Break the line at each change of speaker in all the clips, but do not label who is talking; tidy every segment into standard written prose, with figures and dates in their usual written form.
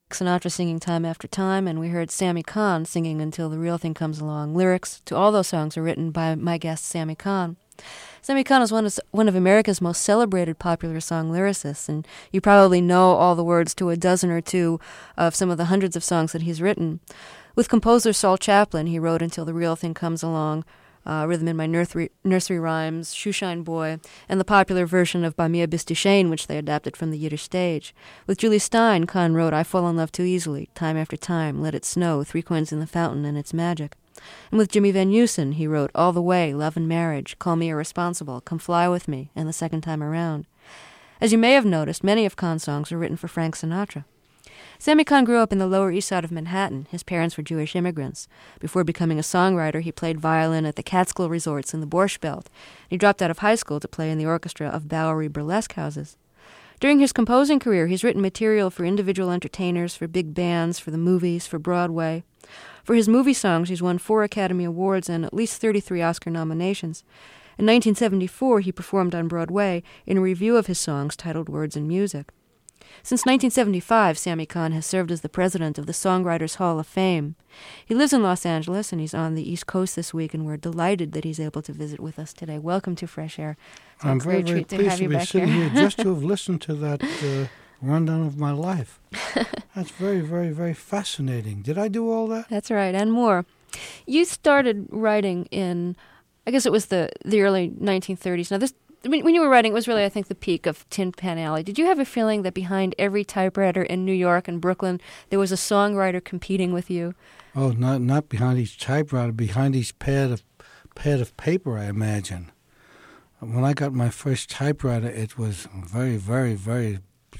Sinatra singing Time After Time, and we heard Sammy Cahn singing Until the Real Thing Comes Along. Lyrics to all those songs are written by my guest, Sammy Cahn. Sammy Cahn is one of America's most celebrated popular song lyricists, and you probably know all the words to a dozen or two of some of the hundreds of songs that he's written. With composer Saul Chaplin, he wrote Until the Real Thing Comes Along, Rhythm in My Nursery Rhymes, Shoeshine Boy, and the popular version of Bei mir bist du schön, which they adapted from the Yiddish stage. With Julie Stein, Cahn wrote I Fall in Love Too Easily, Time After Time, Let It Snow, Three Coins in the Fountain, and Its Magic. And with Jimmy Van Heusen, he wrote All the Way, Love and Marriage, Call Me Irresponsible, Come Fly With Me, and The Second Time Around. As you may have noticed, many of Cahn's songs were written for Frank Sinatra. Sammy Cahn grew up in the Lower East Side of Manhattan. His parents were Jewish immigrants. Before becoming a songwriter, he played violin at the Catskill resorts in the Borscht Belt. He dropped out of high school to play in the orchestra of Bowery burlesque houses. During his composing career, he's written material for individual entertainers, for big bands, for the movies, for Broadway. For his movie songs, he's won 4 Academy Awards and at least 33 Oscar nominations. In 1974, he performed on Broadway in a review of his songs titled Words and Music. Since 1975, Sammy Cahn has served as the president of the Songwriters Hall of Fame. He lives in Los Angeles, and he's on the East Coast this week, and we're delighted that he's able to visit with us today. Welcome to Fresh Air.
I'm very, very pleased to be sitting here just to have listened to that rundown of my life. That's very, very, very fascinating. Did I do all that?
That's right, and more. You started writing in, I guess it was the early 1930s. Now, when you were writing, it was really, I think, the peak of Tin Pan Alley. Did you have a feeling that behind every typewriter in New York and Brooklyn, there was a songwriter competing with you?
Oh, not behind each typewriter, behind each pad of paper, I imagine. When I got my first typewriter, it was very, very, very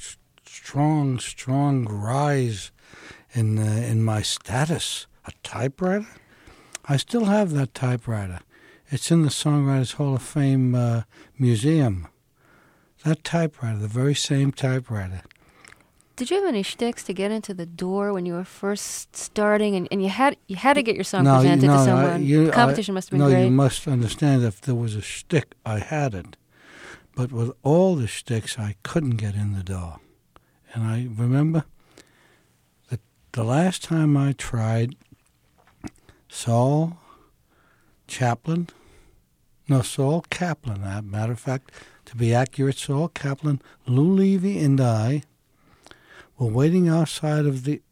strong rise in my status. A typewriter? I still have that typewriter. It's in the Songwriters Hall of Fame museum. That typewriter, the very same typewriter.
Did you have any shticks to get into the door when you were first starting, and you had to get your song presented to someone? The competition must have been great.
No, you must understand, if there was a shtick, I had it. But with all the shticks, I couldn't get in the door. And I remember that the last time I tried, Saul Kaplan, matter of fact, to be accurate, Saul Kaplan, Lou Levy, and I were waiting outside the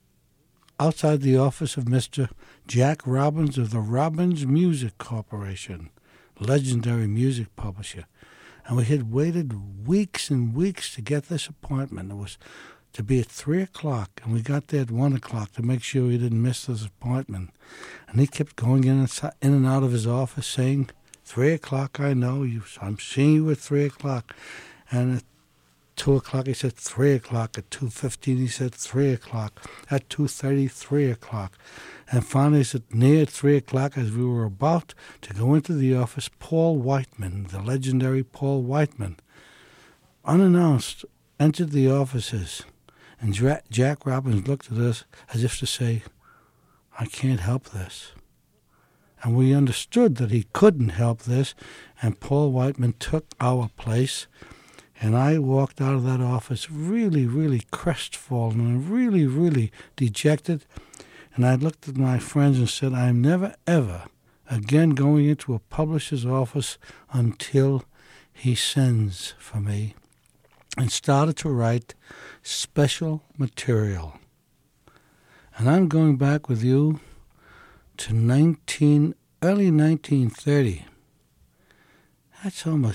office of Mr. Jack Robbins of the Robbins Music Corporation, legendary music publisher. And we had waited weeks and weeks to get this appointment. It was to be at 3 o'clock, and we got there at 1 o'clock to make sure we didn't miss this appointment. And he kept going in and out of his office saying, 3 o'clock, I know you. I'm seeing you at 3 o'clock. And at 2 o'clock, he said 3 o'clock. At 2:15, he said 3 o'clock. At 2:30, 3 o'clock. And finally, near 3 o'clock, as we were about to go into the office, Paul Whiteman, the legendary Paul Whiteman, unannounced, entered the offices. And Jack Robbins looked at us as if to say, I can't help this. And we understood that he couldn't help this, and Paul Whiteman took our place, and I walked out of that office really, really crestfallen and really, really dejected. And I looked at my friends and said, I'm never, ever again going into a publisher's office until he sends for me, and started to write special material. And I'm going back with you to early 1930. That's almost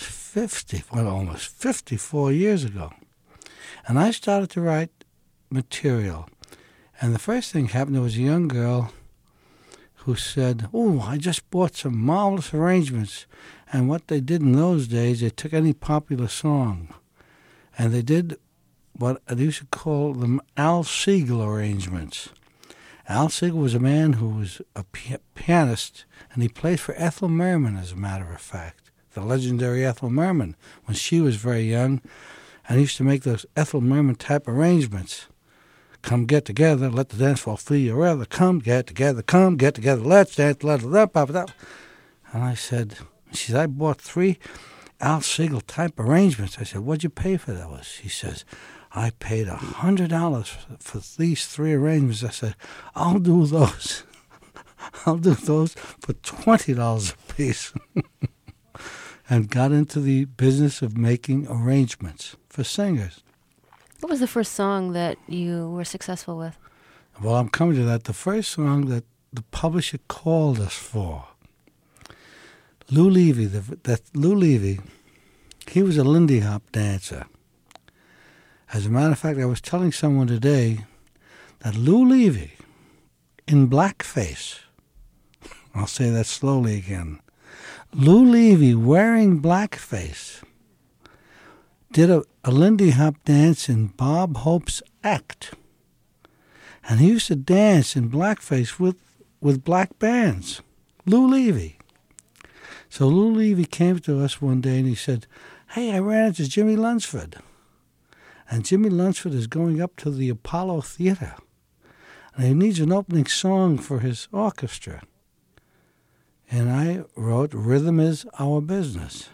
54 years ago. And I started to write material. And the first thing happened, there was a young girl who said, I just bought some marvelous arrangements. And what they did in those days, they took any popular song, and they did what I used to call them Al Siegel arrangements. Al Siegel was a man who was a pianist, and he played for Ethel Merman, as a matter of fact, the legendary Ethel Merman, when she was very young. And he used to make those Ethel Merman type arrangements. Come get together, let the dance floor feel your weather. Come get together, let's dance, And I said, she said, I bought 3 Al Siegel type arrangements. I said, what'd you pay for those? He says, I paid $100 for these 3 arrangements. I said, I'll do those. I'll do those for $20 a piece. And got into the business of making arrangements for singers.
What was the first song that you were successful with?
Well, I'm coming to that. The first song that the publisher called us for, Lou Levy, Lou Levy, he was a Lindy Hop dancer. As a matter of fact, I was telling someone today that Lou Levy, in blackface, I'll say that slowly again, Lou Levy wearing blackface did a Lindy Hop dance in Bob Hope's act. And he used to dance in blackface with black bands. Lou Levy. So Lou Levy came to us one day and he said, hey, I ran into Jimmy Lunsford. And Jimmy Lunsford is going up to the Apollo Theater. And he needs an opening song for his orchestra. And I wrote, Rhythm Is Our Business.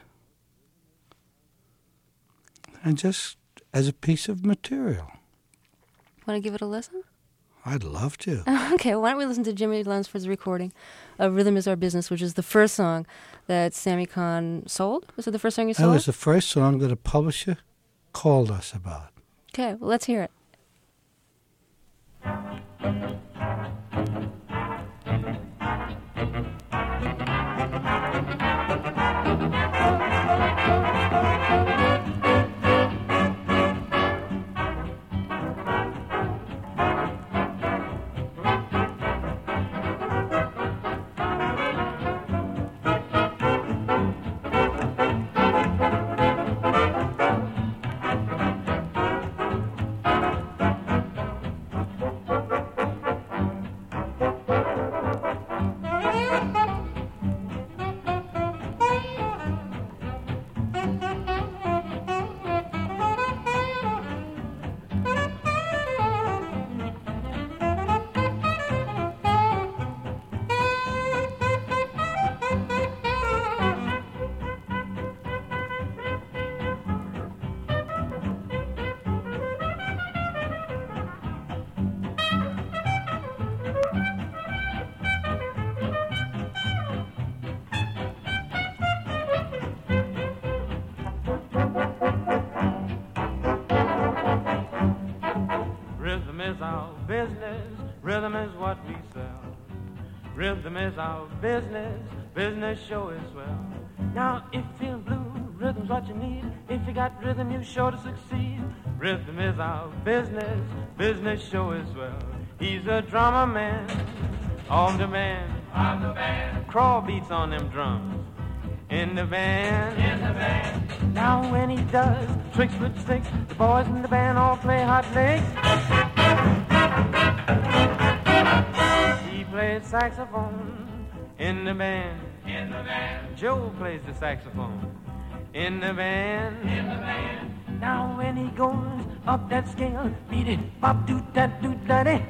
And just as a piece of material.
Want to give it a listen?
I'd love to.
Okay, why don't we listen to Jimmy Lunsford's recording of Rhythm Is Our Business, which is the first song that Sammy Kahn sold? Was it the first song you sold?
That was the first song that a publisher called us about.
Okay, well, let's hear it.
Rhythm is what we sell. Rhythm is our business. Business show is well. Now, if you're blue, rhythm's what you need. If you got rhythm, you're sure to succeed. Rhythm is our business. Business show is well. He's a drummer man, on demand. On the band. Crawl beats on them drums. In the band. In the band. Now, when he does tricks with sticks, the boys in the band all play hot licks. He plays saxophone in the band. In the band. Joe plays the saxophone in the band. In the band. Now when he goes up that scale, beat it, bop, doot, that, doot, daddy.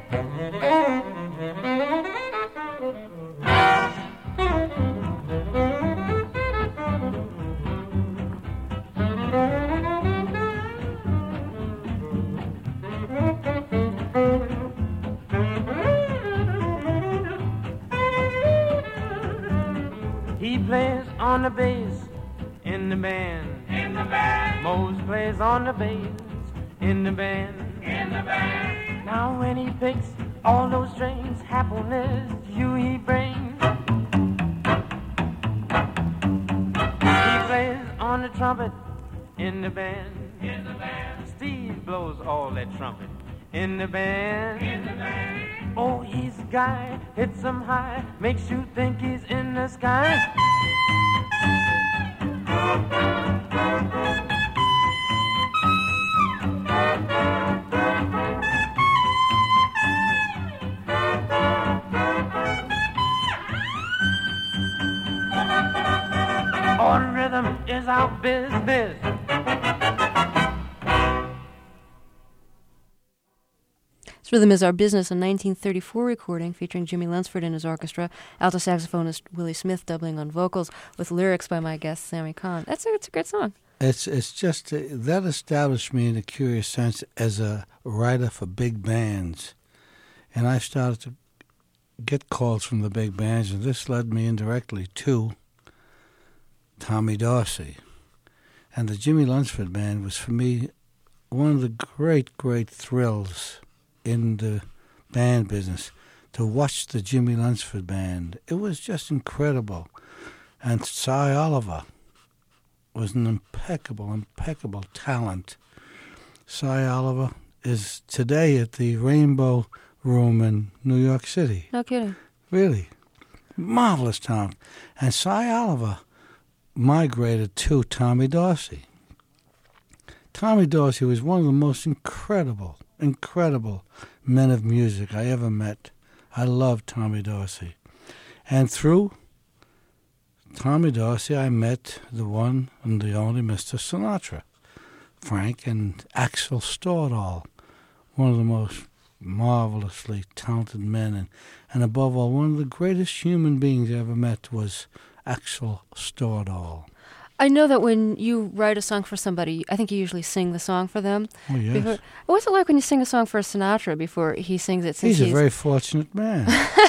He plays on the bass in the band. In the band. Mose plays on the bass in the band. In the band. Now when he picks all those strings, happiness you he brings. He plays on the trumpet in the band. In the band. Steve blows all that trumpet in the band. In the band. Oh, he's a guy, hits him high, makes you think he's in the sky. On rhythm is our business.
Rhythm Is Our Business, a 1934 recording featuring Jimmy Lunsford and his orchestra, alto saxophonist Willie Smith doubling on vocals, with lyrics by my guest Sammy Kahn. It's a great song.
It's just that established me in a curious sense as a writer for big bands, and I started to get calls from the big bands, and this led me indirectly to Tommy Dorsey. And the Jimmy Lunceford Band was, for me, one of the great, great thrills in the band business, to watch the Jimmy Lunceford Band. It was just incredible. And Cy Oliver was an impeccable talent. Cy Oliver is today at the Rainbow Room in New York City.
No kidding.
Really. Marvelous talent. And Cy Oliver migrated to Tommy Dorsey. Tommy Dorsey was one of the most incredible men of music I ever met. I loved Tommy Dorsey. And through Tommy Dorsey, I met the one and the only Mr. Sinatra, Frank and Axel Stordahl, one of the most marvelously talented men. And above all, one of the greatest human beings I ever met was Axel Stordahl.
I know that when you write a song for somebody, I think you usually sing the song for them.
Oh, yes.
What's it like when you sing a song for Sinatra before he sings it?
He's a very fortunate man.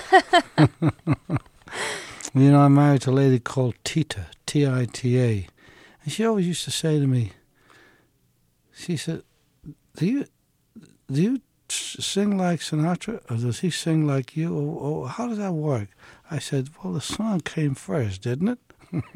You know, I'm married to a lady called Tita, T-I-T-A. And she always used to say to me, she said, do you sing like Sinatra, or does he sing like you? Or how does that work? I said, well, the song came first, didn't it?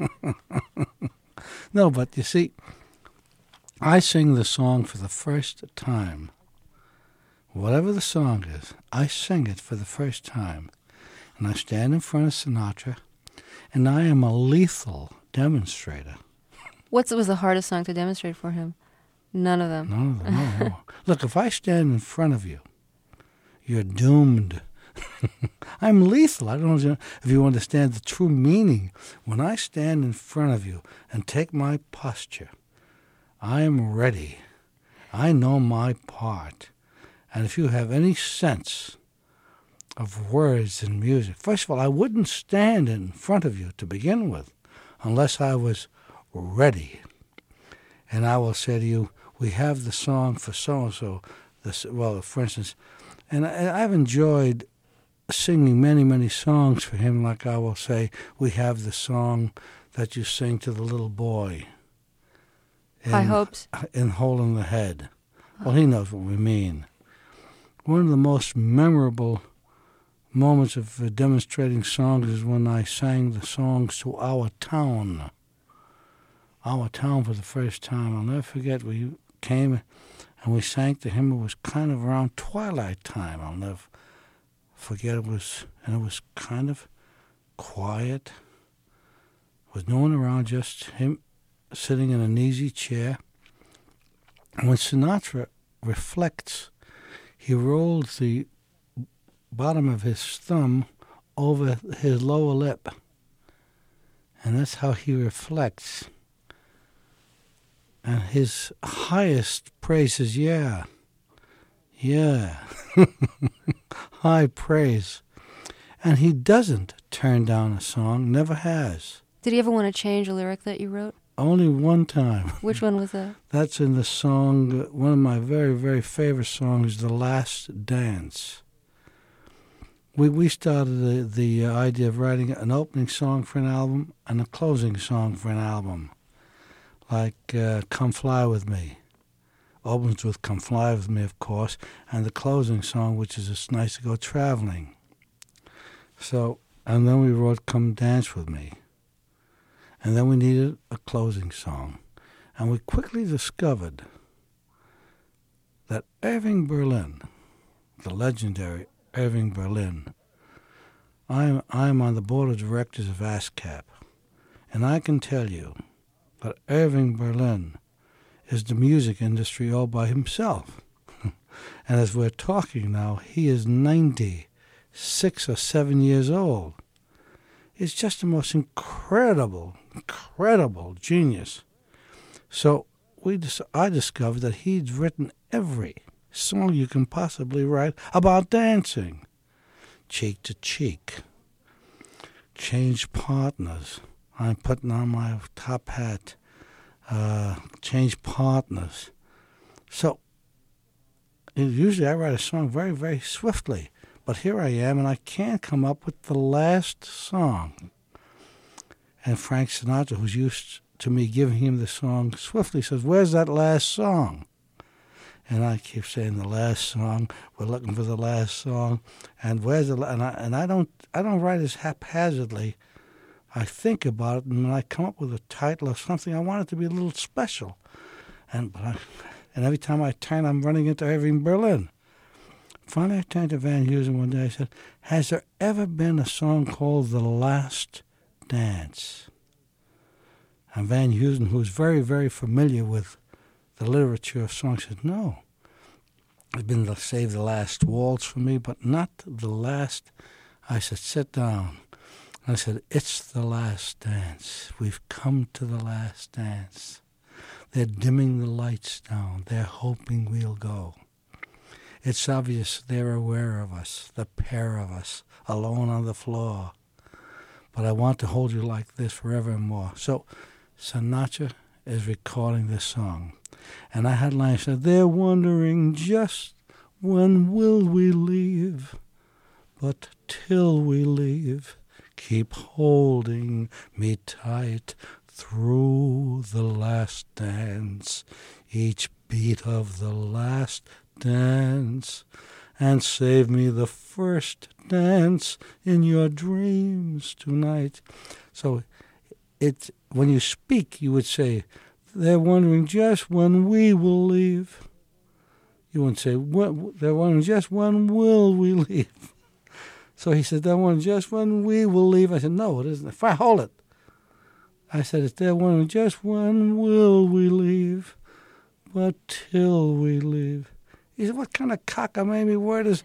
No, but you see, I sing the song for the first time. Whatever the song is, I sing it for the first time. And I stand in front of Sinatra, and I am a lethal demonstrator.
What was the hardest song to demonstrate for him? None of them.
None of them, no. Look, if I stand in front of you, you're doomed. I'm lethal. I don't know if you understand the true meaning. When I stand in front of you and take my posture, I am ready. I know my part. And if you have any sense of words and music, first of all, I wouldn't stand in front of you to begin with unless I was ready. And I will say to you, we have the song for so-and-so, well, for instance, and I've enjoyed singing many songs for him, like I will say, we have the song that you sing to the little boy.
High Hopes?
In Hole in the Head. Well, he knows what we mean. One of the most memorable moments of demonstrating songs is when I sang the songs to Our Town. Our Town for the first time. I'll never forget, we came and we sang to him. It was kind of around twilight time. I'll never forget, it was kind of quiet. There was no one around, just him sitting in an easy chair. And when Sinatra reflects, he rolls the bottom of his thumb over his lower lip. And that's how he reflects. And his highest praise is, yeah. High praise. And he doesn't turn down a song, never has.
Did he ever want to change a lyric that you wrote?
Only one time.
Which one was that?
That's in the song, one of my very, very favorite songs, The Last Dance. We started the idea of writing an opening song for an album and a closing song for an album. Like Come Fly With Me. Opens with Come Fly With Me, of course, and the closing song, which is It's Nice to Go Traveling. So, and then we wrote Come Dance With Me. And then we needed a closing song. And we quickly discovered that Irving Berlin, the legendary Irving Berlin, I'm on the board of directors of ASCAP, and I can tell you that Irving Berlin is the music industry all by himself. And as we're talking now, he is 96 or 7 years old. He's just the most incredible genius. So I discovered that he'd written every song you can possibly write about dancing. Cheek to Cheek. Change Partners. I'm putting on my top hat. change partners. So usually I write a song very, very swiftly. But here I am, and I can't come up with the last song. And Frank Sinatra, who's used to me giving him the song swiftly, says, "Where's that last song?" And I keep saying, "The last song. We're looking for the last song." And where's the? And I don't write as haphazardly. I think about it, and when I come up with a title or something, I want it to be a little special. And every time I turn, I'm running into Irving Berlin. Finally, I turned to Van Heusen one day. I said, "Has there ever been a song called The Last Dance?" And Van Heusen, who's very, very familiar with the literature of songs, said, "No. It's been the Save the Last Waltz for me, but not the last." I said, "Sit down." And I said, "It's the last dance. We've come to the last dance. They're dimming the lights down. They're hoping we'll go. It's obvious they're aware of us, the pair of us, alone on the floor. But I want to hold you like this forevermore." So Sinatra is recording this song. And I had lines that they're wondering just when will we leave, but till we leave, keep holding me tight through the last dance, each beat of the last dance, and save me the first dance in your dreams tonight. So when you speak, you would say, "They're wondering just when we will leave." You wouldn't say, "They're wondering just when will we leave." So he said, "They're wondering just when we will leave." I said, "No, it isn't. If I hold it." I said, "They're wondering just when will we leave, but till we leave." He said, "What kind of cockamamie word is..."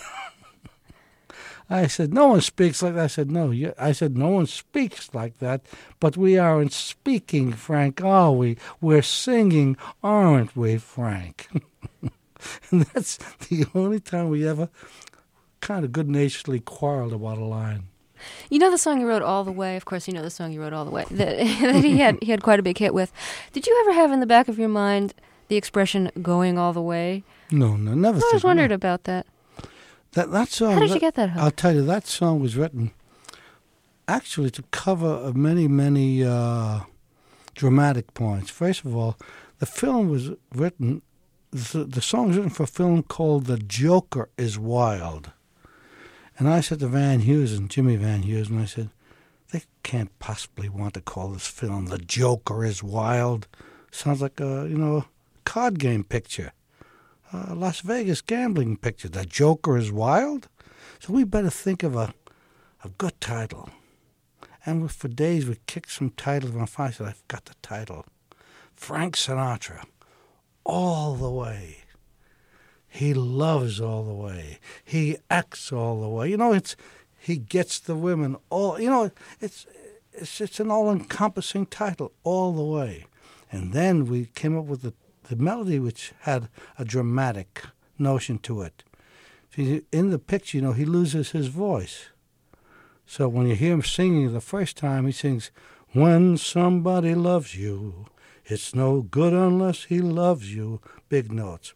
I said, "No one speaks like that." I said, "No." I said, "No one speaks like that, but we aren't speaking, Frank, are we? We're singing, aren't we, Frank?" And that's the only time we ever kind of good-naturedly quarreled about a line.
You know the song you wrote, "All the Way"? Of course you know the song you wrote, "All the Way," that he had quite a big hit with. Did you ever have in the back of your mind the expression "going all the way"?
No, never.
I always wondered about that.
That song.
How did you get that hook?
I'll tell you, that song was written actually to cover many, many dramatic points. First of all, the film was written. The song was written for a film called "The Joker is Wild," and I said to Van Heusen, Jimmy Van Heusen, I said, "They can't possibly want to call this film "The Joker is Wild." Sounds like a card game picture. Las Vegas gambling picture. "The Joker is Wild." So we better think of a good title. And for days we kicked some titles on fire. I said, "I've got the title. Frank Sinatra, All the Way. He loves all the way. He acts all the way." He gets the women all. It's an all-encompassing title, All the Way. And then we came up with the melody, which had a dramatic notion to it. In the picture, he loses his voice. So when you hear him singing the first time, he sings, "When somebody loves you, it's no good unless he loves you." Big notes.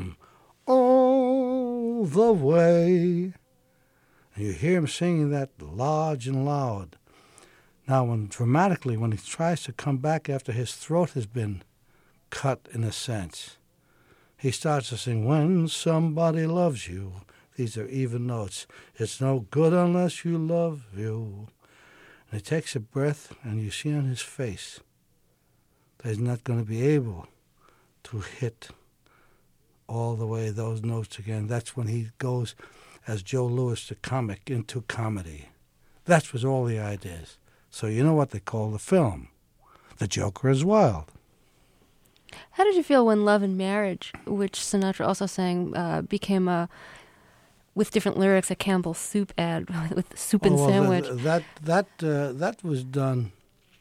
All the way. And you hear him singing that large and loud. Now, when he tries to come back after his throat has been cut, in a sense, he starts to sing, "When somebody loves you." These are even notes. "It's no good unless you love you." And he takes a breath, and you see on his face that he's not going to be able to hit all the way those notes again. That's when he goes, as Joe Louis, the comic, into comedy. That was all the ideas. So you know what they call the film? The Joker is Wild.
How did you feel when "Love and Marriage," which Sinatra also sang, became with different lyrics, a Campbell's soup ad with soup and sandwich?
That was done.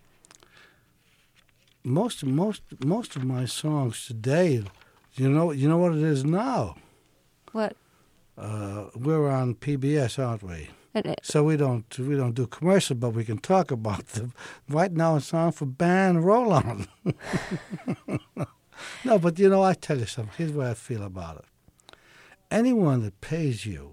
Most of my songs today, you know what it is now?
What?
We're on PBS, aren't we? So we don't do commercial, but we can talk about them. Right now it's on for Ban Roll On. No, but you know, I tell you something. Here's what I feel about it. Anyone that pays you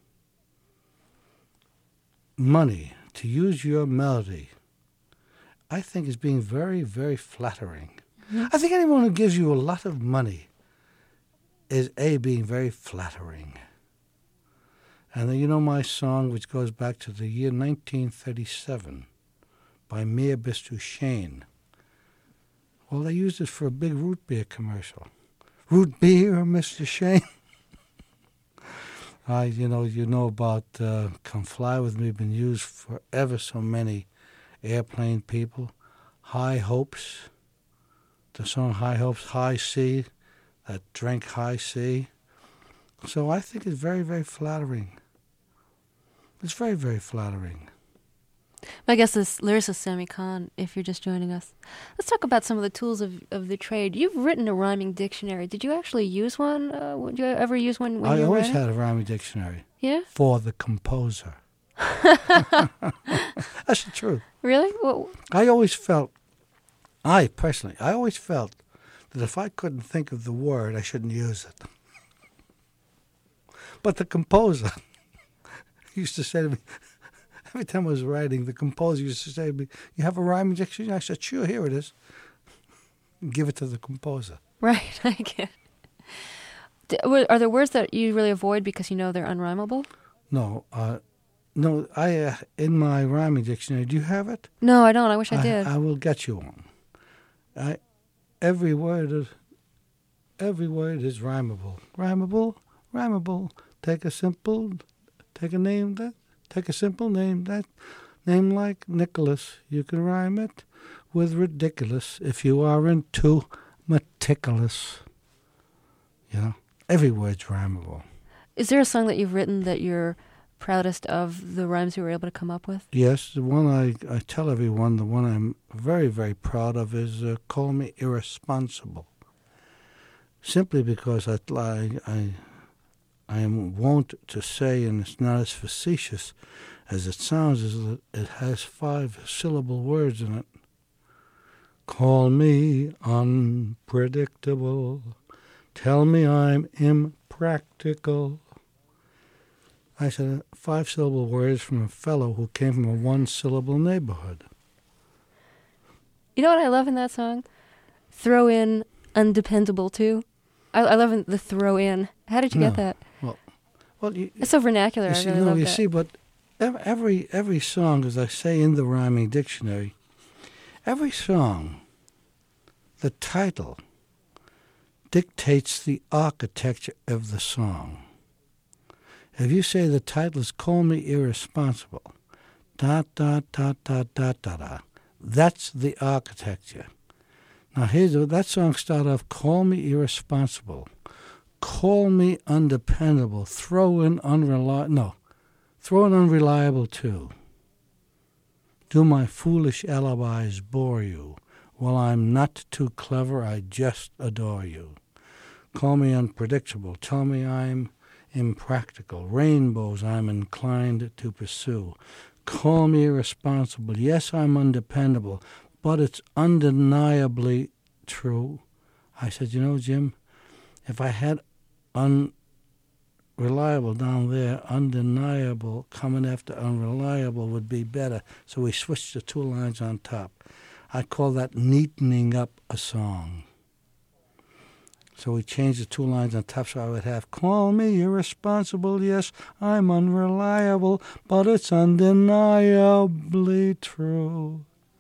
money to use your melody, I think is being very, very flattering.
Mm-hmm.
I think anyone who gives you a lot of money is being very flattering. And then, you know, my song, which goes back to the year 1937 by Mir Bistu Shane. Well, they used it for a big root beer commercial. Root beer, Mr. Shane. You know about Come Fly With Me, been used for ever so many airplane people. High Hopes, the song High Hopes, High C, that drink High C. So I think it's very, very flattering. It's very, very flattering.
My guest is lyricist Sammy Cahn, if you're just joining us. Let's talk about some of the tools of the trade. You've written a rhyming dictionary. Did you actually use one? Did you ever use one when you were writing?
I always had a rhyming dictionary.
Yeah?
For the composer. That's the truth.
Really? Well,
I personally always felt that if I couldn't think of the word, I shouldn't use it. But the composer used to say to me, every time I was writing, the composer used to say to me, "You have a rhyming dictionary?" I said, "Sure, here it is." And give it to the composer.
right, I get it. Are there words that you really avoid because you know they're unrhymable?
No, I in my rhyming dictionary, do you have it?
No, I don't. I wish I did.
I will get you one. Every word is rhymable. Rhymable. Take a simple name like Nicholas. You can rhyme it with ridiculous if you aren't too meticulous. You know, every word's rhymable.
Is there a song that you've written that you're proudest of the rhymes you were able to come up with?
Yes, the one I tell everyone, the one I'm very, very proud of is Call Me Irresponsible. Simply because I am wont to say, and it's not as facetious as it sounds, is that it has 5-syllable words in it. Call me unpredictable. Tell me I'm impractical. I said 5-syllable words from a fellow who came from a 1-syllable neighborhood.
You know what I love in that song? Throw in undependable too. I love the throw in. How did you get that?
Well,
it's so vernacular. I really love that.
See, but every song, as I say in the rhyming dictionary, every song, the title dictates the architecture of the song. If you say the title is Call Me Irresponsible, that's the architecture. Now, that song started off, Call Me Irresponsible, Call Me Undependable, throw in unreliable too. Do my foolish alibis bore you? Well, I'm not too clever, I just adore you. Call me unpredictable, tell me I'm impractical. Rainbows I'm inclined to pursue. Call me irresponsible, yes, I'm undependable, but it's undeniably true. I said, you know, Jim, if I had unreliable down there, undeniable coming after unreliable would be better. So we switched the 2 lines on top. I call that neatening up a song. So we changed the 2 lines on top so I would have, call me irresponsible, yes, I'm unreliable, but it's undeniably true.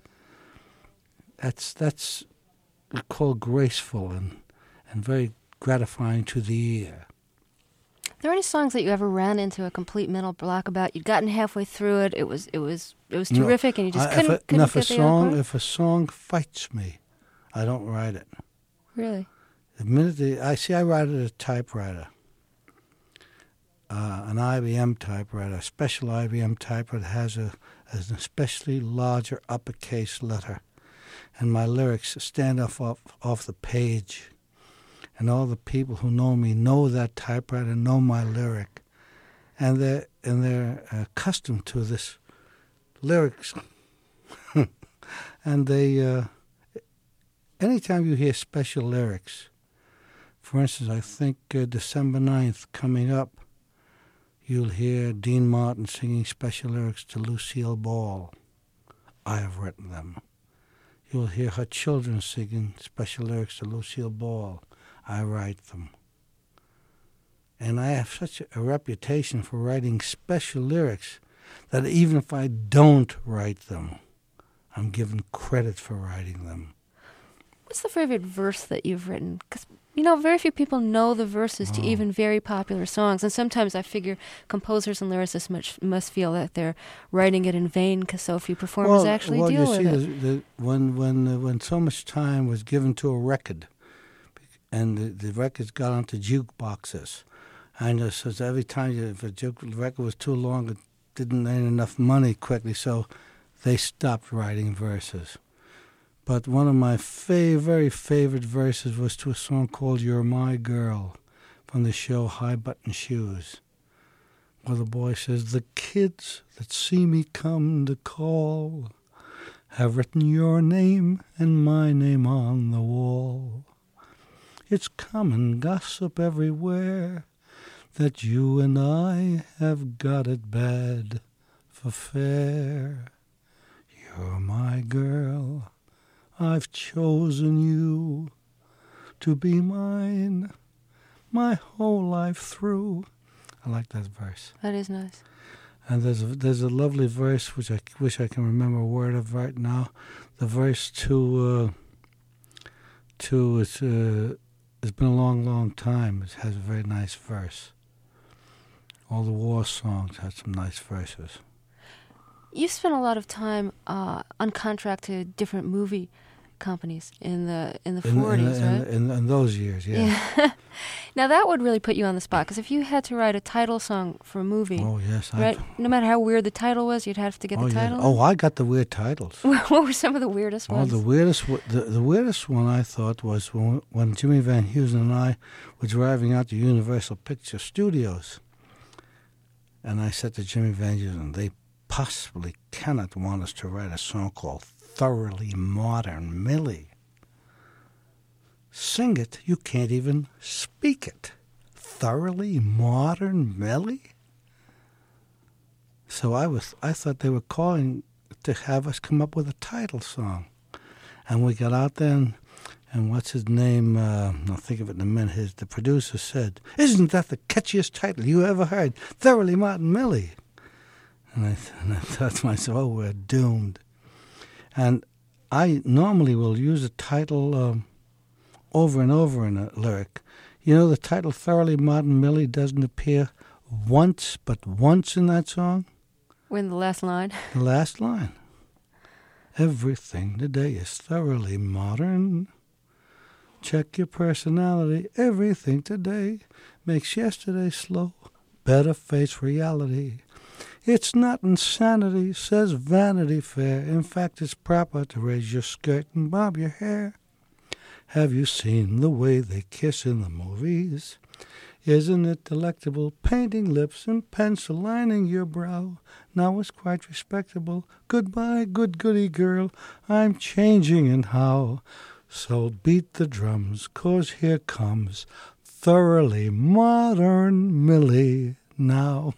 That's called graceful and very gratifying to the ear.
Are there any songs that you ever ran into a complete mental block about? You'd gotten halfway through it. It was terrific, and you just couldn't get the other part?
If a song fights me, I don't write it.
Really?
The minute I write it at a typewriter, an IBM typewriter, a special IBM typewriter that has an especially larger uppercase letter, and my lyrics stand off the page. And all the people who know me know that typewriter, know my lyric, and they're accustomed to this lyrics. And they, anytime you hear special lyrics, For instance, I think December 9th coming up, you'll hear Dean Martin singing special lyrics to Lucille Ball. I have written them. You'll hear her children singing special lyrics to Lucille Ball. I write them. And I have such a reputation for writing special lyrics that even if I don't write them, I'm given credit for writing them.
What's the favorite verse that you've written? Because, very few people know the verses to even very popular songs. And sometimes I figure composers and lyricists must feel that they're writing it in vain because so few performers actually deal with it.
When so much time was given to a record, and the records got onto jukeboxes, and so every time if a record was too long, it didn't earn enough money quickly, so they stopped writing verses. But one of my very favorite verses was to a song called You're My Girl from the show High Button Shoes, where the boy says, the kids that see me come to call have written your name and my name on the wall. It's common gossip everywhere that you and I have got it bad for fair. You're my girl, I've chosen you to be mine my whole life through. I like that verse.
That is nice.
And there's a lovely verse which I wish I can remember a word of right now. The verse it's been a long time. It has a very nice verse. All the war songs had some nice verses.
You spent a lot of time on contract to different movie companies in the 40s, right?
In those years, yeah.
Now that would really put you on the spot, because if you had to write a title song for a movie, right, no matter how weird the title was, you'd have to get the title.
Oh, I got the weird titles.
What were some of the weirdest ones?
The weirdest one I thought was when Jimmy Van Heusen and I were driving out to Universal Picture Studios, and I said to Jimmy Van Heusen, they possibly cannot want us to write a song called Thoroughly Modern Millie. Sing it, you can't even speak it. Thoroughly Modern Millie? So I thought they were calling to have us come up with a title song. And we got out there and what's his name? I'll think of it in a minute. The producer said, "Isn't that the catchiest title you ever heard? Thoroughly Modern Millie." And I thought to myself, oh, we're doomed. And I normally will use a title over and over in a lyric. The title Thoroughly Modern Millie doesn't appear once but once in that song.
When the last line?
The last line. Everything today is thoroughly modern. Check your personality. Everything today makes yesterday slow. Better face reality. It's not insanity, says Vanity Fair. In fact, it's proper to raise your skirt and bob your hair. Have you seen the way they kiss in the movies? Isn't it delectable? Painting lips and pencil lining your brow. Now it's quite respectable. Goodbye, good goody girl. I'm changing and how. So beat the drums, 'cause here comes Thoroughly Modern Millie now.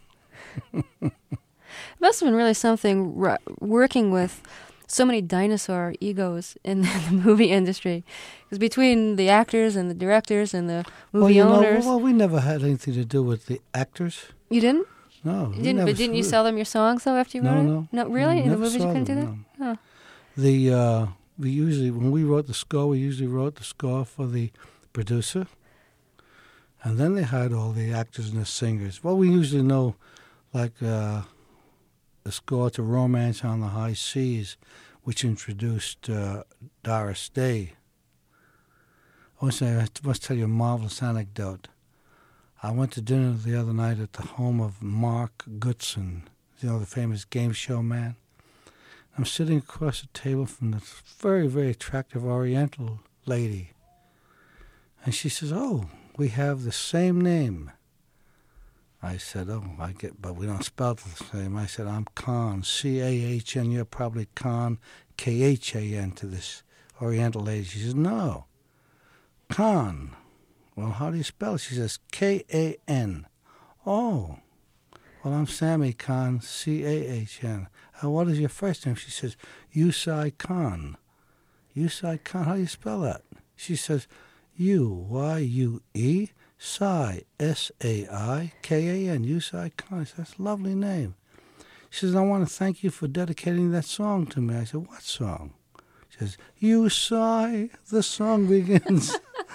It must have been really something working with so many dinosaur egos in the movie industry. Because between the actors and the directors and the movie owners...
we never had anything to do with the actors.
You didn't?
No.
You didn't, but didn't you sell them your songs, though, after you wrote it? No, really? In the movies you couldn't do that?
No.
Oh.
We usually, when we wrote the score, we usually wrote the score for the producer. And then they hired all the actors and the singers. Well, we usually know, like... the score to Romance on the High Seas, which introduced Doris Day. I must tell you a marvelous anecdote. I went to dinner the other night at the home of Mark Goodson, the famous game show man. I'm sitting across the table from this very, very attractive Oriental lady. And she says, "Oh, we have the same name." I said, "Oh, I get, but we don't spell it the same." I said, "I'm Khan, C-A-H-N. You're probably Khan, K-H-A-N to this Oriental lady." She says, "No, Khan." well, how do you spell it? She says, K-A-N. Oh, well, I'm Sammy Cahn, C-A-H-N. What is your first name? She says, Yusai Khan. Yusai Khan, how do you spell that? She says, U-Y-U-E, Sai, S-A-I-K-A-N, Yusai Khan. I said, that's a lovely name. She says, I want to thank you for dedicating that song to me. I said, what song? She says, You Sigh, the song begins.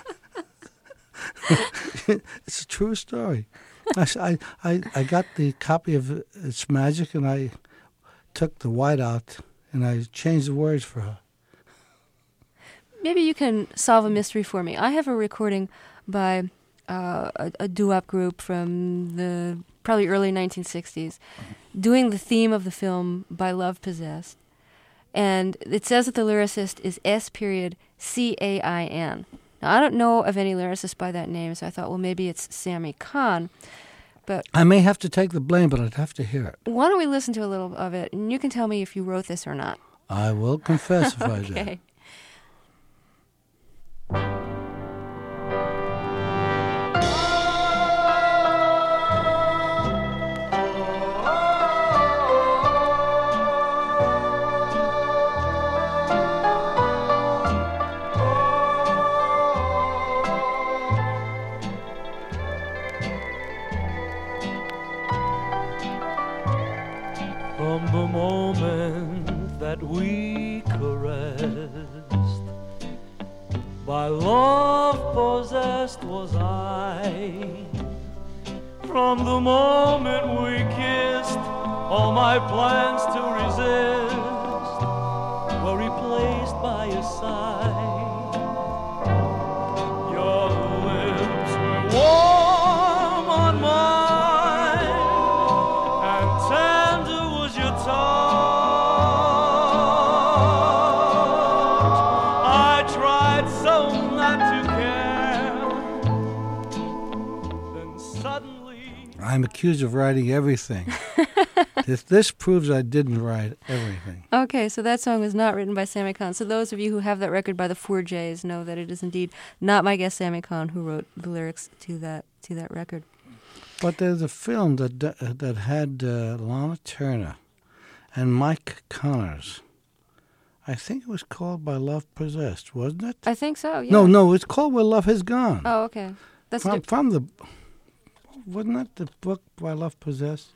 It's a true story. I got the copy of It's Magic, and I took the white out, and I changed the words for her.
Maybe you can solve a mystery for me. I have a recording by a doo-wop group from the probably early 1960s doing the theme of the film By Love Possessed. And it says that the lyricist is S.C.A.I.N. Now, I don't know of any lyricist by that name, so I thought, well, maybe it's Sammy Cahn. But
I may have to take the blame, but I'd have to hear it.
Why don't we listen to a little of it, and you can tell me if you wrote this or not.
I will confess if I did.
Okay.
From the moment that we caressed, by love possessed was I. From the moment we kissed, all my plans to resist were replaced by a sigh. Your lips were warm on mine, and tender was your touch. I tried so not to care, then suddenly
I'm accused of writing everything. This proves I didn't write everything.
Okay, so that song was not written by Sammy Cahn. So those of you who have that record by the Four J's know that it is indeed not my guest Sammy Cahn who wrote the lyrics to that record.
But there's a film that had Lana Turner and Mike Connors. I think it was called By Love Possessed, wasn't it?
I think so, yeah.
No, it's called Where Love Has Gone.
Oh, okay. That's
from the... Wasn't that the book By Love Possessed?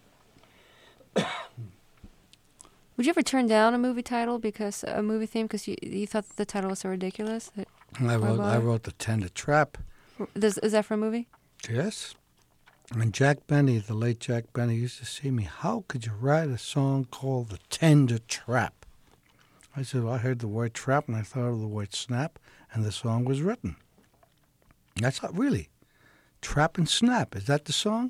Would you ever turn down a movie title because a movie theme because you thought the title was so ridiculous?
I wrote The Tender Trap.
Is that for a movie?
Yes. And Jack Benny, the late Jack Benny, used to say to me, how could you write a song called The Tender Trap? I said, well, I heard the word trap and I thought of the word snap, and the song was written. That's not really. Trap and Snap. Is that the song?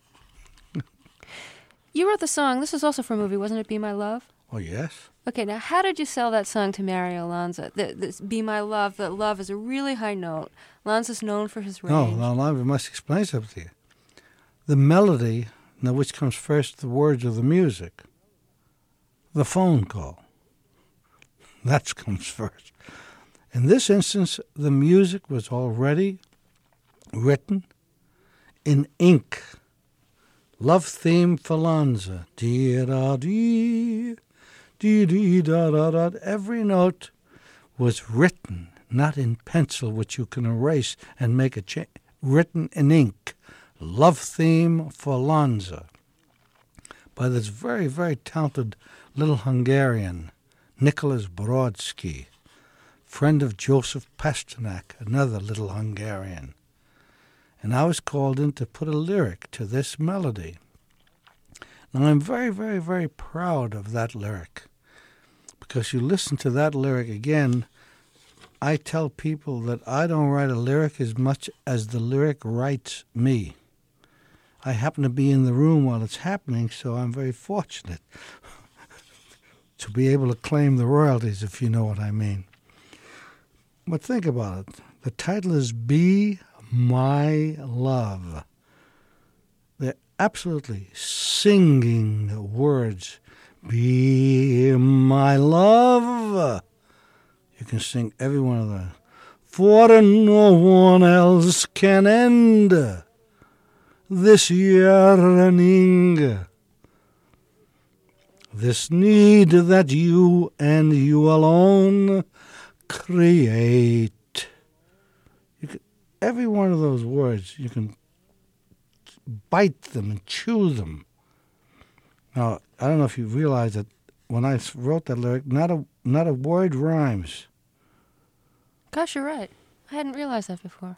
You wrote the song. This was also for a movie, wasn't it? Be My Love?
Oh, yes.
Okay, now how did you sell that song to Mario Lanza? This Be My Love, that love is a really high note. Lanza's known for his range.
No, I must explain something to you. The melody, now which comes first, the words or the music? The phone call. That comes first. In this instance, the music was already written in ink. Love theme for Lanza. Dee-da-dee, dee-dee-da-da-da. Every note was written, not in pencil, which you can erase and make a change. Written in ink. Love theme for Lanza. By this very, very talented little Hungarian, Nicholas Brodsky, friend of Joseph Pasternak, another little Hungarian. And I was called in to put a lyric to this melody. Now, I'm very, very, very proud of that lyric, because you listen to that lyric again, I tell people that I don't write a lyric as much as the lyric writes me. I happen to be in the room while it's happening, so I'm very fortunate to be able to claim the royalties, if you know what I mean. But think about it. The title is Be My Love. They're absolutely singing words. Be my love. You can sing every one of the for no one else can end this yearning, this need that you and you alone create. Every one of those words, you can bite them and chew them. Now, I don't know if you realize that when I wrote that lyric, not a word rhymes.
Gosh, you're right. I hadn't realized that before.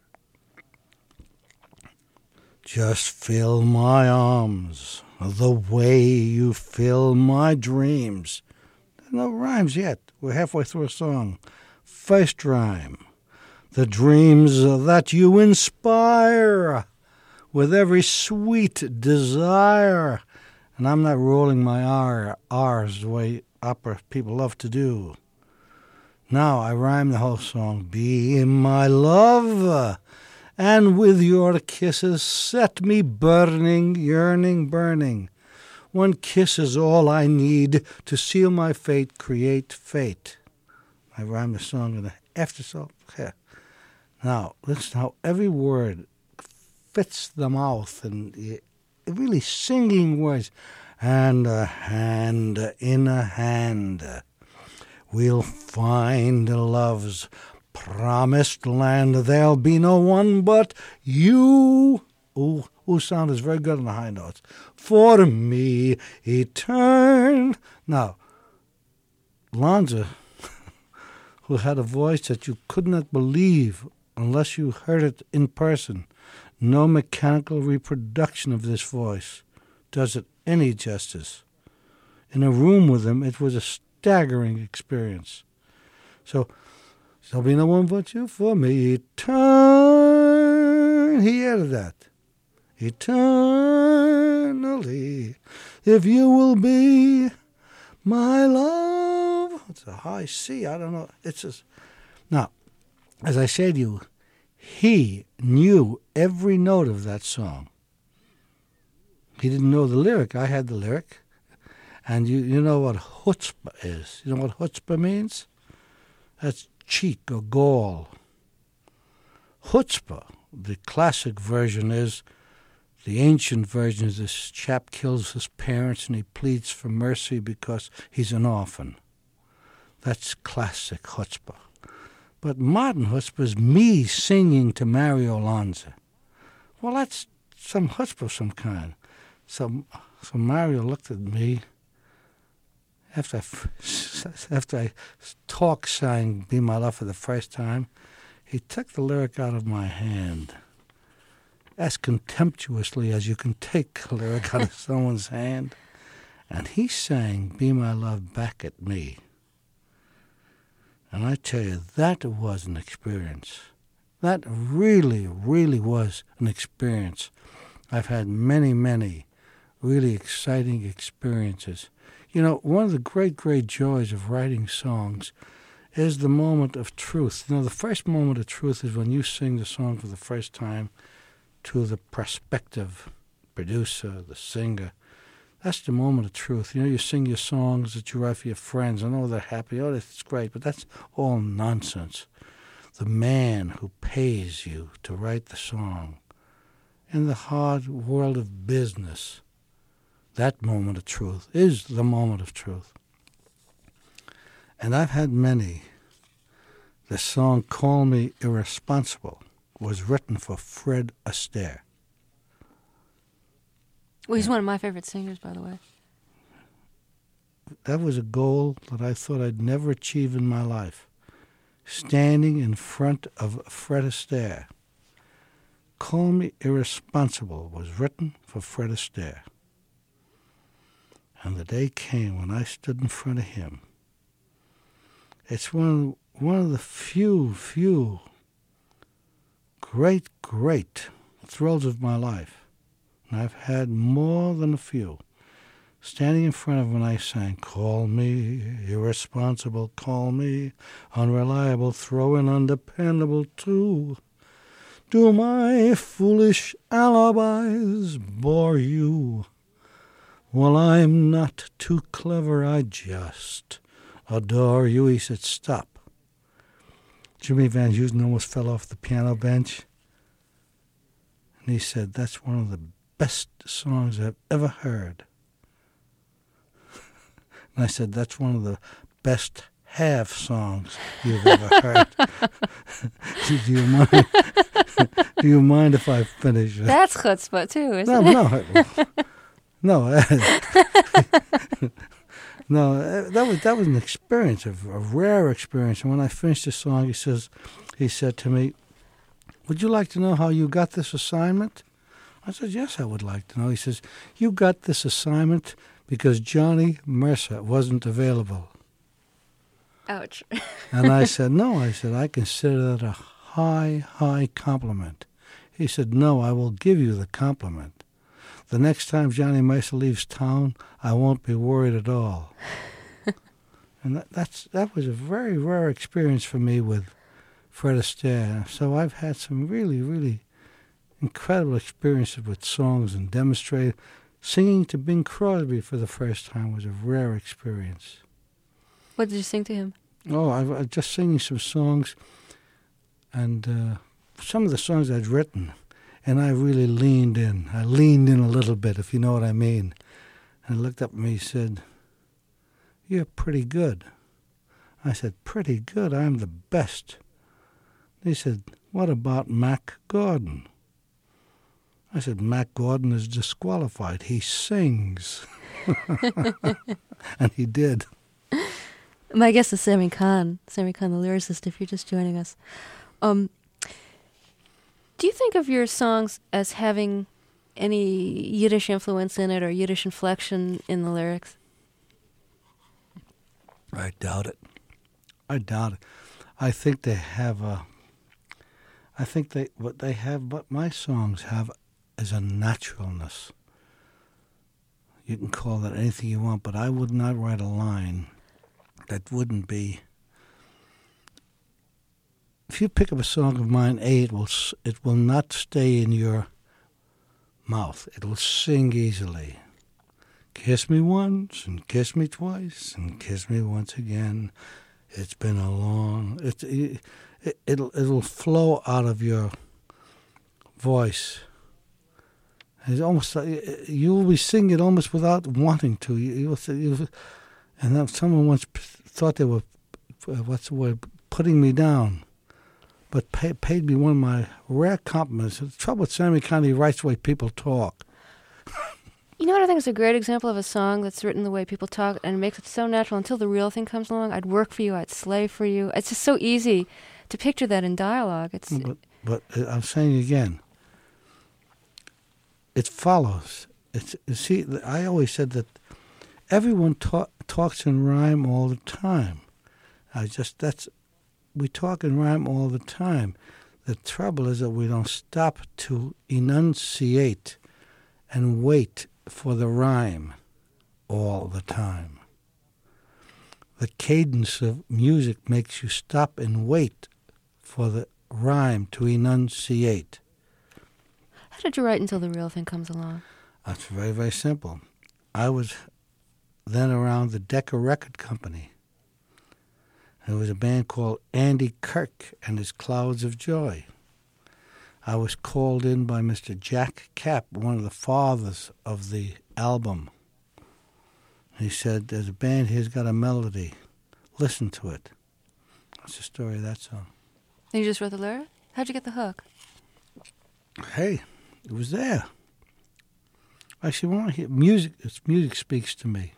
Just fill my arms the way you fill my dreams. There's no rhymes yet. We're halfway through a song. First rhyme. The dreams that you inspire with every sweet desire. And I'm not rolling my R's the way opera people love to do. Now I rhyme the whole song. Be my love, and with your kisses set me burning, yearning, burning. One kiss is all I need to seal my fate, create fate. I rhyme the song in the after song. Yeah. Now, listen how every word fits the mouth and really singing words. And a hand in a hand, we'll find love's promised land. There'll be no one but you. Ooh, sound is very good on the high notes. For me, eternal. Now, Lanza, who had a voice that you could not believe unless you heard it in person, no mechanical reproduction of this voice does it any justice. In a room with him, it was a staggering experience. So, there'll be no one but you for me. He added that. Eternally, if you will be my love. It's a high C. I don't know. It's just... Now, as I said to you, he knew every note of that song. He didn't know the lyric. I had the lyric. And you know what chutzpah is. You know what chutzpah means? That's cheek or gall. Chutzpah, the classic version is, the ancient version is this chap kills his parents and he pleads for mercy because he's an orphan. That's classic chutzpah. But modern chutzpah is me singing to Mario Lanza. Well, that's some chutzpah of some kind. So Mario looked at me after I sang Be My Love for the first time. He took the lyric out of my hand as contemptuously as you can take a lyric out of someone's hand. And he sang Be My Love back at me. And I tell you, that was an experience. That really, really was an experience. I've had many, many really exciting experiences. You know, one of the great, great joys of writing songs is the moment of truth. You know, the first moment of truth is when you sing the song for the first time to the prospective producer, the singer. That's the moment of truth. You know, you sing your songs that you write for your friends. I know they're happy. Oh, that's great. But that's all nonsense. The man who pays you to write the song in the hard world of business, that moment of truth is the moment of truth. And I've had many. The song Call Me Irresponsible was written for Fred Astaire.
Well, he's one of my favorite singers, by the way.
That was a goal that I thought I'd never achieve in my life. Standing in front of Fred Astaire. Call Me Irresponsible was written for Fred Astaire. And the day came when I stood in front of him. It's one of the few great thrills of my life. And I've had more than a few. Standing in front of him when I sang, call me irresponsible, call me unreliable, throw in undependable too. Do my foolish alibis bore you? Well, I'm not too clever, I just adore you. He said, stop. Jimmy Van Heusen almost fell off the piano bench. And he said, "That's one of the best songs I've ever heard." And I said, "That's one of the best half songs you've ever heard." Do you mind? Do you mind if I finish?
That's chutzpah too, isn't it?
No. No, that was an experience, a rare experience. And when I finished the song, he said to me, "Would you like to know how you got this assignment?" I said, "Yes, I would like to know." He says, "You got this assignment because Johnny Mercer wasn't available."
Ouch.
And I said, "No." I said, "I consider that a high compliment." He said, "No, I will give you the compliment. The next time Johnny Mercer leaves town, I won't be worried at all." And that was a very rare experience for me with Fred Astaire. So I've had some really, really incredible experiences with songs and demonstrated. Singing to Bing Crosby for the first time was a rare experience.
What did you sing to him?
Oh, I was just singing some songs, and some of the songs I'd written, and I really leaned in. I leaned in a little bit, if you know what I mean. And he looked up at me and said, "You're pretty good." I said, "Pretty good? I'm the best." He said, "What about Mac Gordon?" I said, "Mac Gordon is disqualified. He sings." And he did.
My guest is Sammy Cahn, the lyricist, if you're just joining us. Do you think of your songs as having any Yiddish influence in it or Yiddish inflection in the lyrics?
I doubt it. I think they have what my songs have is a naturalness. You can call that anything you want, but I would not write a line that wouldn't be. If you pick up a song of mine, it will not stay in your mouth. It will sing easily. Kiss me once and kiss me twice and kiss me once again. It's been a long. It'll flow out of your voice. It's almost you will be singing it almost without wanting to. And then someone once thought they were putting me down, but paid me one of my rare compliments. The trouble with Sammy Cahn, he writes the way people talk.
You know what I think is a great example of a song that's written the way people talk and makes it so natural until the real thing comes along? I'd work for you, I'd slave for you. It's just so easy to picture that in dialogue.
But I'm saying again, it follows. See, I always said that everyone talks in rhyme all the time. We talk in rhyme all the time. The trouble is that we don't stop to enunciate and wait for the rhyme all the time. The cadence of music makes you stop and wait for the rhyme to enunciate.
How did you write Until the Real Thing Comes Along?
That's very, very simple. I was then around the Decca Record Company. There was a band called Andy Kirk and his Clouds of Joy. I was called in by Mr. Jack Kapp, one of the fathers of the album. He said, "There's a band here's got a melody. Listen to it." That's the story of that song.
And you just wrote the lyric? How'd you get the hook?
Hey, it was there. Actually, when I hear music, music speaks to me.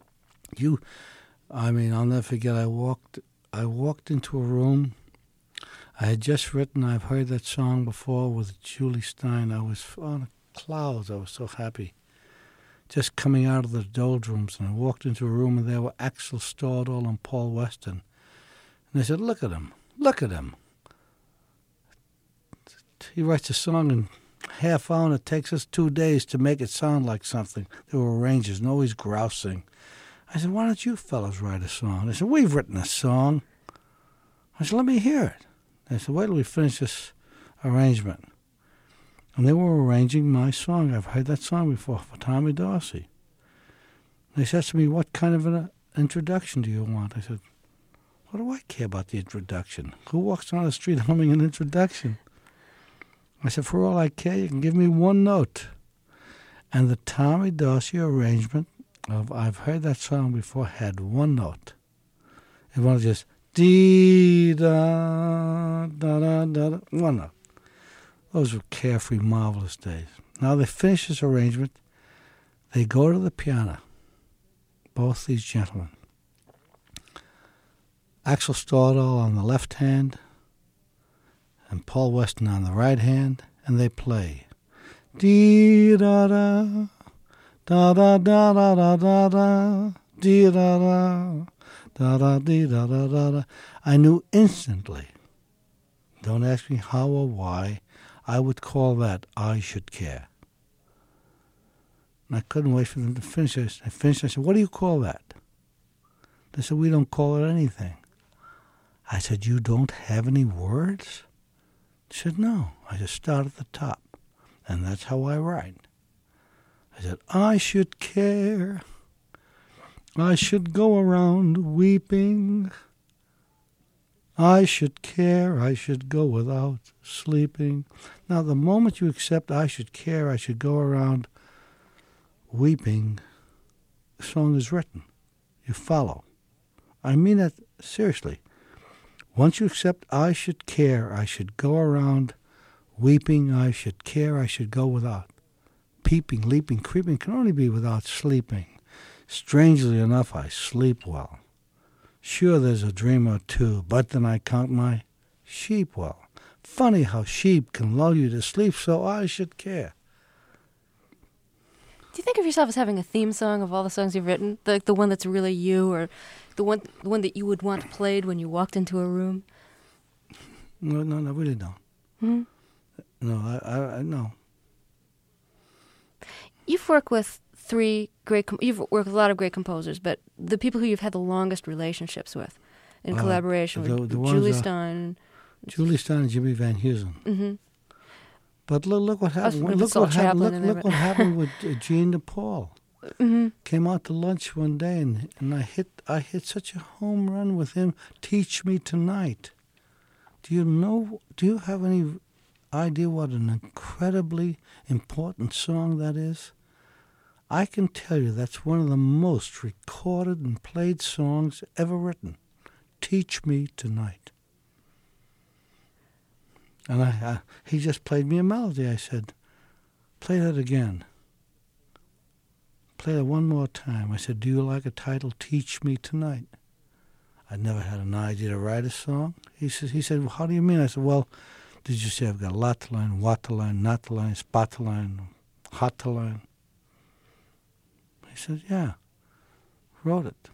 I'll never forget, I walked into a room. I had just written, I've heard that song before with Julie Stein. I was on the clouds. I was so happy. Just coming out of the doldrums, and I walked into a room, and there were Axel Stordahl and Paul Weston. And they said, look at him. He writes a song in half hour, and it takes us 2 days to make it sound like something. There were arrangers and always grousing. I said, why don't you fellas write a song? They said, we've written a song. I said, let me hear it. They said, wait till we finish this arrangement. And they were arranging my song. I've heard that song before for Tommy Dorsey. They said to me, what kind of an introduction do you want? I said, What do I care about the introduction? Who walks down the street humming an introduction? I said, for all I care, you can give me one note. And the Tommy Dorsey arrangement of I've heard that song before had one note. It was just dee-da-da-da-da-da, one note. Those were carefree, marvelous days. Now they finish this arrangement. They go to the piano, both these gentlemen. Axel Stordahl on the left hand and Paul Weston on the right hand, and they play. Dee-da-da, da-da-da-da-da-da-da, dee-da-da, da-da-dee-da-da-da-da. I knew instantly, don't ask me how or why, I would call that I Should Care. And I couldn't wait for them to finish it. I finished. I said, what do you call that? They said, we don't call it anything. I said, you don't have any words? They said, no. I just start at the top. And that's how I write. I said, I should care. I should go around weeping. I should care. I should go without sleeping. Now, the moment you accept I should care, I should go around weeping, the song is written. You follow. I mean that seriously. Once you accept I should care, I should go around weeping, I should care, I should go without. Peeping, leaping, creeping can only be without sleeping. Strangely enough, I sleep well. Sure, there's a dream or two, but then I count my sheep well. Funny how sheep can lull you to sleep, so I should care.
Do you think of yourself as having a theme song of all the songs you've written? Like the one that's really you, or the one that you would want played when you walked into a room?
No, I really don't.
Mm-hmm.
No, I no.
You've worked with you've worked with a lot of great composers, but the people who you've had the longest relationships with in collaboration were Julie Stein.
Julie Stein and Jimmy Van Heusen.
Mm-hmm.
But look what happened. Look what happened with Gene DePaul.
Mm-hmm.
Came out to lunch one day, and I hit such a home run with him. Teach Me Tonight. Do you have any idea what an incredibly important song that is? I can tell you that's one of the most recorded and played songs ever written. Teach Me Tonight. And he just played me a melody. I said, play that again. Play that one more time. I said, do you like a title, Teach Me Tonight? I'd never had an idea to write a song. He said, well, how do you mean? I said, well, did you say I've got a lot to learn, what to learn, not to learn, spot to learn, hot to learn? He said, yeah, wrote it.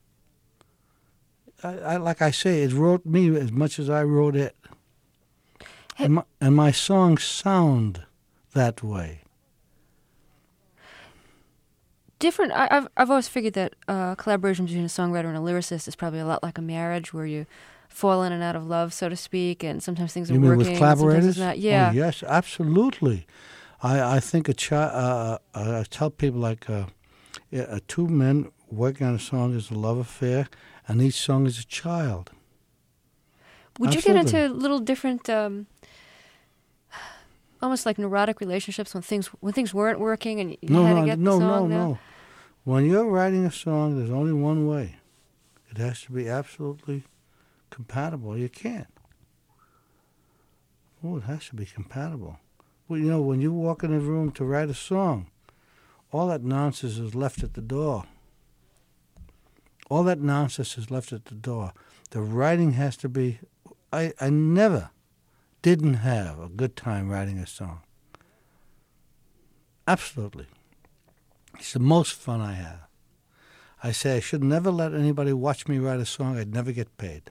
Like I say, it wrote me as much as I wrote it. And my songs sound that way.
Different. I've always figured that collaboration between a songwriter and a lyricist is probably a lot like a marriage, where you fall in and out of love, so to speak, and sometimes things are working.
You mean with collaborators?
Not. Yeah.
Oh, yes, absolutely. I think I tell people like two men working on a song is a love affair, and each song is a child.
Would you get into little different, almost like neurotic relationships when things weren't working and you had to get the song?
No. When you're writing a song, there's only one way. It has to be absolutely compatible. You can't. Oh, it has to be compatible. Well, when you walk in a room to write a song, all that nonsense is left at the door. All that nonsense is left at the door. The writing has to be... I never didn't have a good time writing a song. Absolutely. It's the most fun I have. I say I should never let anybody watch me write a song. I'd never get paid.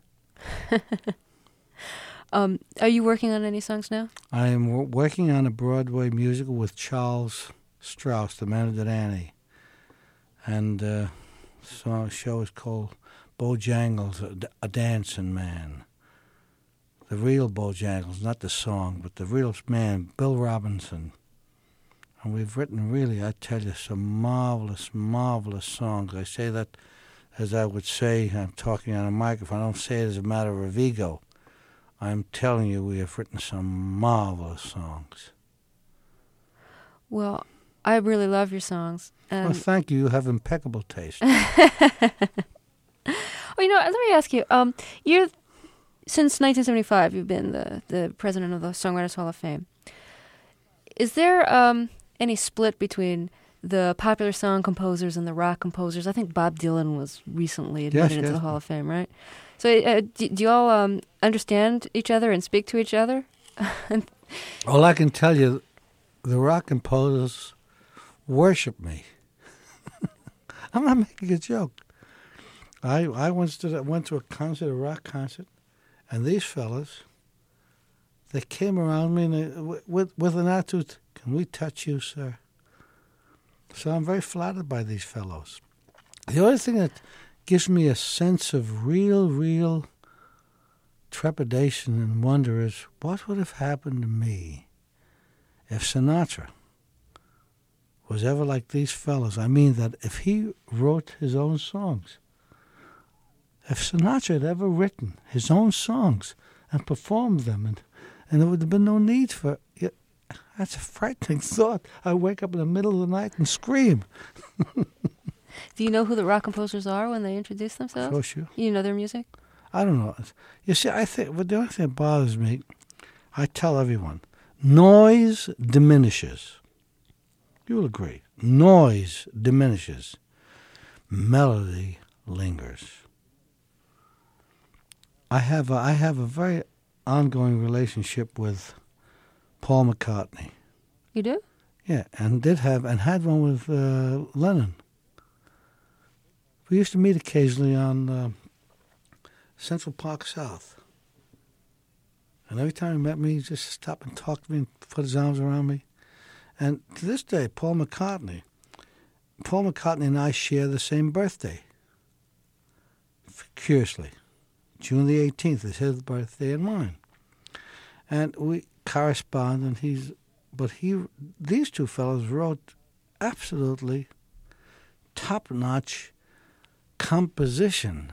Are you working on any songs now?
I am working on a Broadway musical with Charles Strauss, the man who did Annie. And the show is called Bojangles, a Dancing Man. The real Bojangles, not the song, but the real man, Bill Robinson. And we've written really, I tell you, some marvelous, marvelous songs. I say that as I would say, I'm talking on a microphone. I don't say it as a matter of ego. I'm telling you, we have written some marvelous songs.
Well, I really love your songs.
Well, thank you. You have impeccable taste.
Well, let me ask you. You're since 1975. You've been the president of the Songwriters Hall of Fame. Is there any split between the popular song composers and the rock composers? I think Bob Dylan was recently admitted into the Hall of Fame, right? So, do you all understand each other and speak to each other?
Well, I can tell you, the rock composers worship me. I'm not making a joke. I once went to a concert, a rock concert, and these fellas, they came around me and with an attitude, "Can we touch you, sir?" So I'm very flattered by these fellows. The only thing that gives me a sense of real trepidation and wonder is, what would have happened to me if Sinatra was ever like these fellows? I mean that if he wrote his own songs, if Sinatra had ever written his own songs and performed them, and there would have been no need for it. That's a frightening thought. I wake up in the middle of the night and scream.
Do you know who the rock composers are when they introduce themselves?
So sure.
You know their music?
I don't know. You see, I think the only thing that bothers me, I tell everyone, noise diminishes. You'll agree. Noise diminishes. Melody lingers. I have a very ongoing relationship with Paul McCartney.
You do?
Yeah, and had one with Lennon. We used to meet occasionally on Central Park South. And every time he met me, he'd just stop and talk to me and put his arms around me. And to this day, Paul McCartney and I share the same birthday. Curiously. June the 18th is his birthday and mine. And we correspond, and these two fellows wrote absolutely top-notch composition.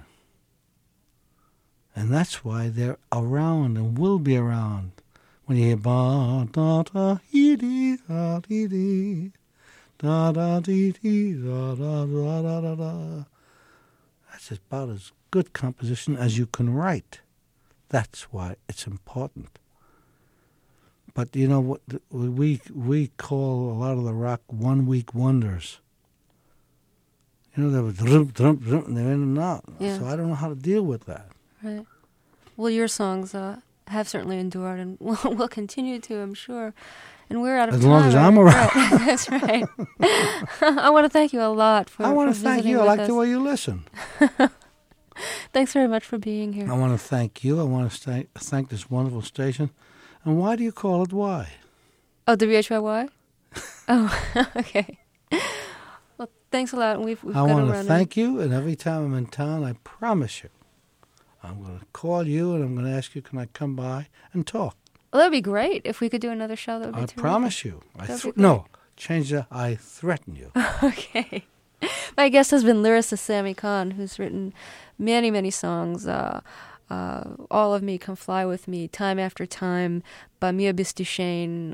And that's why they're around and will be around. When you hear ba da da hee dee da dee dee da da dee dee da da da da da da. That's about as good composition as you can write. That's why it's important. But you know what we call a lot of the rock 1 week wonders. You know, they were drum, drum, drum, and they're in and out.
Yeah.
So I don't know how to deal with that.
Right. Well, your songs have certainly endured and will continue to, I'm sure. And we're out of time.
As long as I'm around.
Right. That's right. I want to thank you a lot for
I want to thank you. I like the way you listen.
Thanks very much for being here.
I want to thank you. I want to thank this wonderful station. And why do you call it Y?
Oh, WHYY? Oh, okay. Well, thanks a lot. And we've
I want to thank you, and every time I'm in town, I promise you, I'm going to call you and I'm going to ask you, can I come by and talk?
Well, that'd be great. If we could do another show, that would be terrific.
I promise you.
No,
change that. I threaten you.
Okay. My guest has been lyricist Sammy Cahn, who's written many, many songs. All of Me, Come Fly With Me, Time After Time, Bei Mir Bist Du Schön,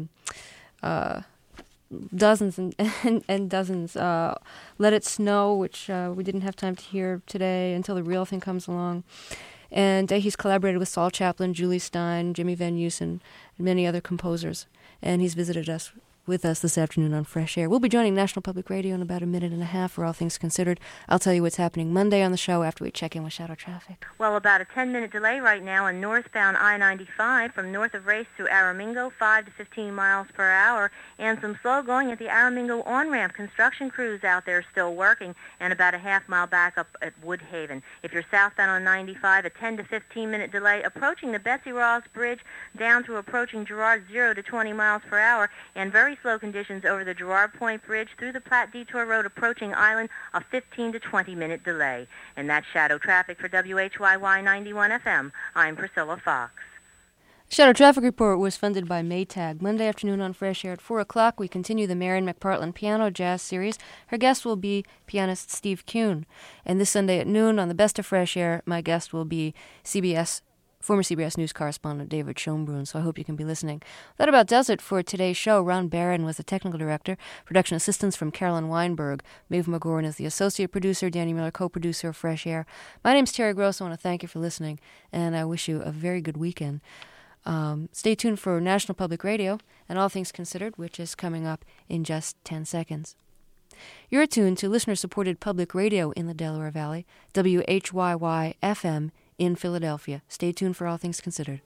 dozens and dozens. Let It Snow, which we didn't have time to hear today until The Real Thing comes along. And he's collaborated with Saul Chaplin, Julie Stein, Jimmy Van Heusen, and many other composers. And he's visited us with us this afternoon on Fresh Air. We'll be joining National Public Radio in about a minute and a half for All Things Considered. I'll tell you what's happening Monday on the show after we check in with Shadow Traffic.
Well, about a 10-minute delay right now on northbound I-95 from north of Race through Aramingo, 5 to 15 miles per hour, and some slow going at the Aramingo on-ramp. Construction crews out there still working, and about a half-mile back up at Woodhaven. If you're southbound on 95, a 10 to 15-minute delay approaching the Betsy Ross Bridge down through approaching Girard, 0 to 20 miles per hour, and very slow conditions over the Girard Point Bridge through the Platte Detour Road approaching Island, a 15 to 20-minute delay. And that's Shadow Traffic for WHYY 91 FM. I'm Priscilla Fox.
Shadow Traffic Report was funded by Maytag. Monday afternoon on Fresh Air at 4 o'clock, we continue the Marion McPartland Piano Jazz Series. Her guest will be pianist Steve Kuhn. And this Sunday at noon on the Best of Fresh Air, my guest will be former CBS News correspondent David Schonbrun, so I hope you can be listening. That about does it for today's show. Ron Barron was the technical director. Production assistance from Carolyn Weinberg. Maeve McGorn is the associate producer. Danny Miller, co-producer of Fresh Air. My name's Terry Gross. I want to thank you for listening, and I wish you a very good weekend. Stay tuned for National Public Radio and All Things Considered, which is coming up in just 10 seconds. You're tuned to listener-supported public radio in the Delaware Valley, WHYY-FM in Philadelphia. Stay tuned for All Things Considered.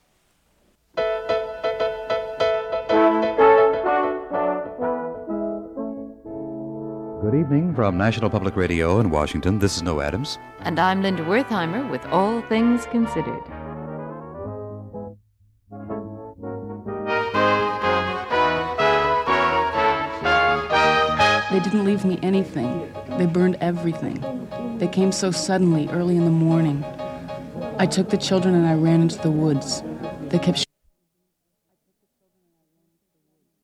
Good evening from National Public Radio in Washington. This is Noah Adams.
And I'm Linda Wertheimer with All Things Considered.
They didn't leave me anything. They burned everything. They came so suddenly, early in the morning. I took the children and I ran into the woods. They kept